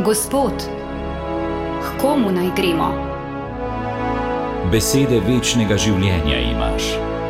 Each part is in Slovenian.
Gospod, k komu naj gremo? Besede večnega življenja imaš.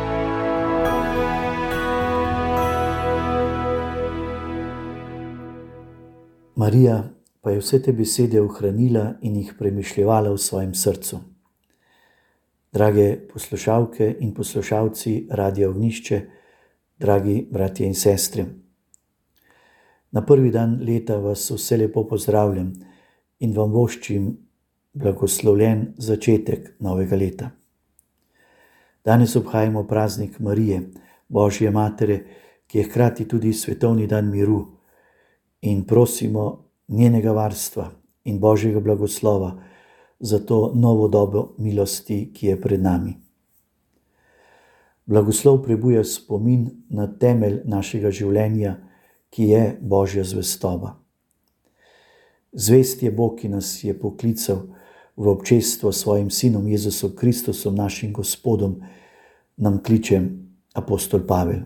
Marija pa je vse te besede ohranila in jih premišljevala v svojem srcu. Drage poslušalke in poslušalci Radia Ognjišče, dragi bratje in sestre. Na prvi dan leta vas vse lepo pozdravljam in vam voščim blagoslovljen začetek novega leta. Danes obhajamo praznik Marije, Božje matere, ki je hkrati tudi svetovni dan miru, in prosimo njenega varstva in Božjega blagoslova za to novo dobo milosti, ki je pred nami. Blagoslov prebuja spomin na temelj našega življenja, ki je Božja zvestoba. Zvest je Bog, ki nas je poklical v občestvo s svojim sinom Jezusom Kristusom, našim Gospodom, nam kliče apostol Pavel.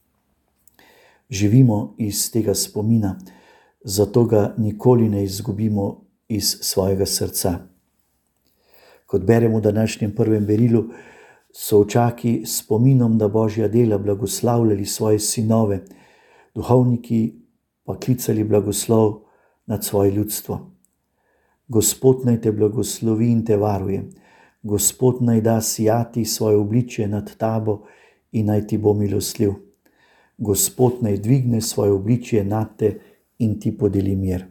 Živimo iz tega spomina, zato ga nikoli ne izgubimo iz svojega srca. Kot beremo v današnjem prvem berilu, so očaki s spominom na Božja dela blagoslavljali svoje sinove, duhovniki pa klicali blagoslov nad svoje ljudstvo. Gospod naj te blagoslovi in te varuje. Gospod naj da sijati svoje obličje nad tabo in naj ti bo milostljiv. Gospod naj dvigne svoje obličje nad te in ti podeli mir.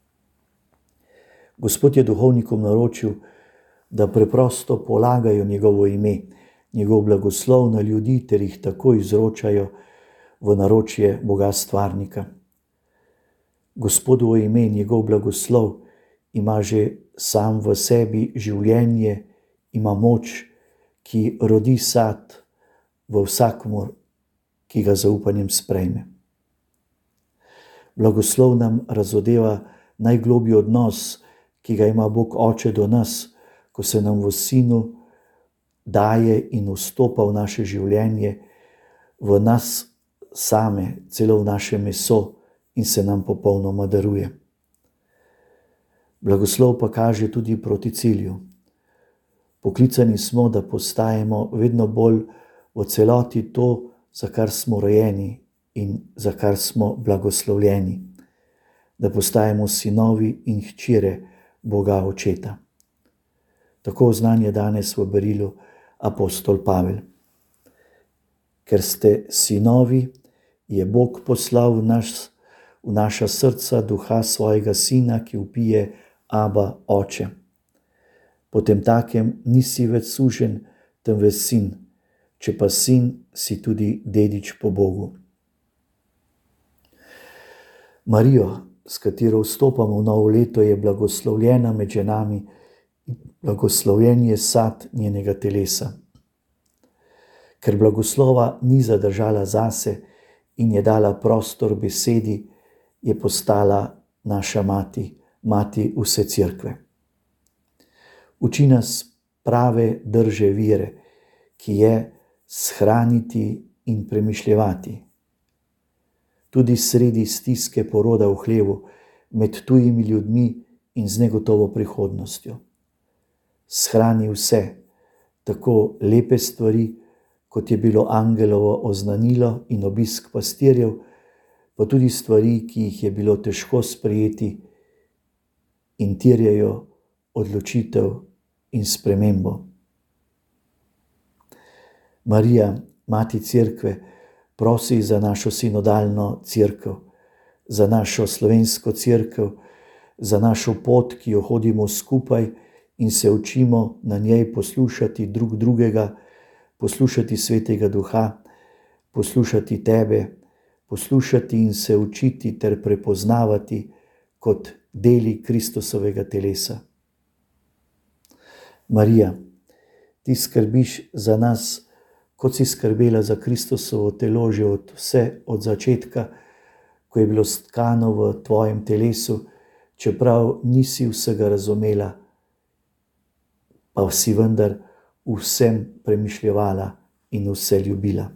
Gospod je duhovnikom naročil, da preprosto polagajo njegovo ime, njegov blagoslov na ljudi ter jih tako izročajo v naročje Boga stvarnika. Gospodovo ime, njegov blagoslov, ima že sam v sebi življenje, ima moč, ki rodi sad v vsakomur, ki ga zaupanjem sprejme. Blagoslov nam razodeva najgloblji odnos, ki ga ima Bog Oče do nas, ko se nam v Sinu daje in vstopa v naše življenje, v nas same, celo v naše meso in se nam popolnoma daruje. Blagoslov pa kaže tudi proti cilju. Poklicani smo, da postajamo vedno bolj v celoti to, za kar smo rojeni in za kar smo blagoslovljeni, da postajamo sinovi in hčere Boga Očeta. Tako znanje danes v berilu apostol Pavel. Ker ste sinovi, je Bog poslal v naša srca duha svojega sina, ki vpije Aba, Oče. Potemtakem nisi več suženj, temveč sin, če pa sin, si tudi dedič po Bogu. Marijo, s katero vstopamo v novo leto, je blagoslovljena med ženami, blagoslovljen je sad njenega telesa. Ker blagoslova ni zadržala zase in je dala prostor besedi, je postala naša mati, mati vse cerkve. Uči nas prave drže vere, ki je shraniti in premišljevati. Tudi sredi stiske poroda v hlevu, med tujimi ljudmi in z negotovo prihodnostjo. Shrani vse, tako lepe stvari, kot je bilo angelovo oznanilo in obisk pastirjev, pa tudi stvari, ki jih je bilo težko sprejeti in terjajo odločitev in spremembo. Marija, mati cerkve, prosi za našo sinodalno cerkev, za našo slovensko cerkev, za našo pot, ki jo hodimo skupaj in se učimo na njej poslušati drug drugega, poslušati Svetega Duha, poslušati tebe, poslušati in se učiti ter prepoznavati kot deli Kristusovega telesa. Marija, ti skrbiš za nas, kot si skrbela za Kristusovo telo že od začetka, ko je bilo stkano v tvojem telesu, čeprav nisi vsega razumela, pa si vendar vsem premišljevala in vse ljubila.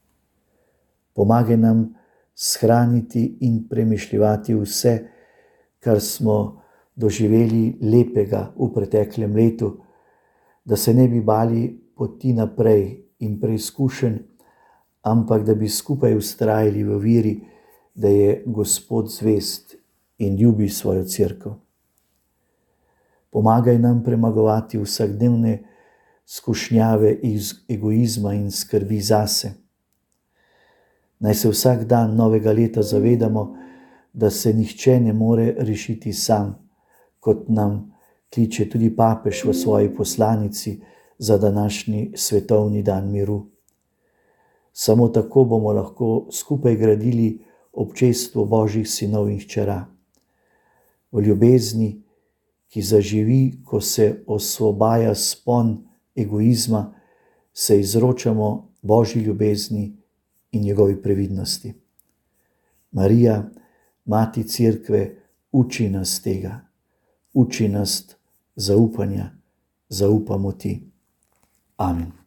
Pomagaj nam shraniti in premišljevati vse, kar smo doživeli lepega v preteklem letu, da se ne bi bali poti naprej in preizkušenj, ampak da bi skupaj vztrajali v veri, da je Gospod zvest in ljubi svojo cerkev. Pomagaj nam premagovati vsakdnevne skušnjave iz egoizma in skrbi zase. Naj se vsak dan novega leta zavedamo, da se nihče ne more rešiti sam, kot nam kliče tudi papež v svoji poslanici za današnji svetovni dan miru. Samo tako bomo lahko skupaj gradili občestvo Božjih sinov in hčera. V ljubezni, ki zaživi, ko se osvobaja spon egoizma, se izročamo Božji ljubezni in njegovi previdnosti. Marija, Mati Cerkve, uči nas tega. Uči nas zaupanja. Zaupamo ti. Amen.